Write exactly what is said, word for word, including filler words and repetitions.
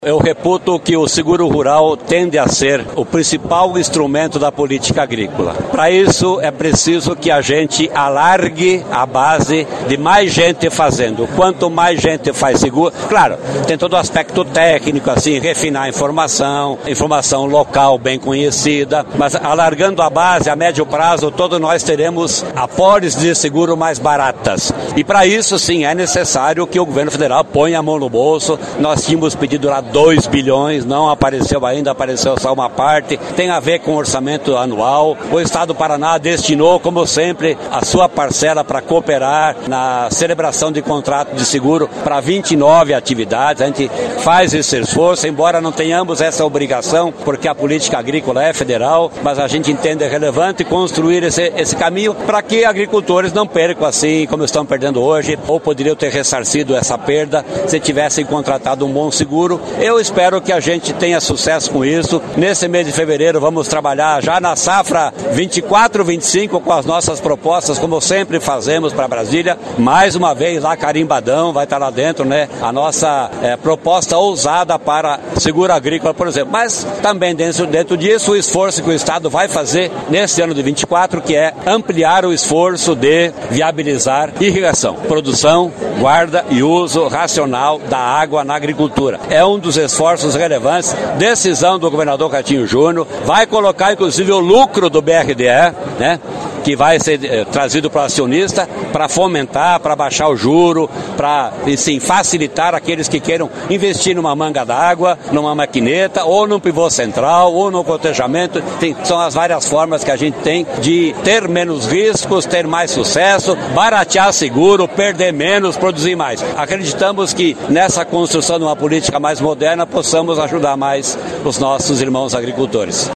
Eu reputo que o seguro rural tende a ser o principal instrumento da política agrícola. Para isso é preciso que a gente alargue a base de mais gente fazendo. Quanto mais gente faz seguro, claro, tem todo o aspecto técnico, assim, refinar a informação, informação local bem conhecida, mas alargando a base a médio prazo, todos nós teremos apólices de seguro mais baratas. E para isso, sim, é necessário que o governo federal ponha a mão no bolso. Nós tínhamos pedido lá dois bilhões, não apareceu ainda, apareceu só uma parte, tem a ver com o orçamento anual. O Estado do Paraná destinou, como sempre, a sua parcela para cooperar na celebração de contrato de seguro para vinte e nove atividades. A gente faz esse esforço, embora não tenhamos essa obrigação, porque a política agrícola é federal, mas a gente entende relevante construir esse, esse caminho para que agricultores não percam assim como estão perdendo hoje, ou poderiam ter ressarcido essa perda se tivessem contratado um bom seguro. Eu espero que a gente tenha sucesso com isso. Nesse mês de fevereiro vamos trabalhar já na safra vinte e quatro, vinte e cinco com as nossas propostas, como sempre fazemos para Brasília. Mais uma vez lá carimbadão, vai estar lá dentro, né? A nossa é, proposta ousada para seguro agrícola, por exemplo. Mas também dentro, dentro disso o esforço que o Estado vai fazer nesse ano de vinte e quatro, que é ampliar o esforço de viabilizar irrigação, produção, guarda e uso racional da água na agricultura. É um dos esforços relevantes, decisão do governador Ratinho Júnior, vai colocar inclusive o lucro do B R D E, né, que vai ser eh, trazido para o acionista para fomentar, para baixar o juro, para, sim, facilitar aqueles que queiram investir numa manga d'água, numa maquineta, ou num pivô central, ou no cotejamento. Tem, são as várias formas que a gente tem de ter menos riscos, ter mais sucesso, baratear seguro, perder menos, produzir mais. Acreditamos que nessa construção de uma política mais moderna possamos ajudar mais os nossos irmãos agricultores.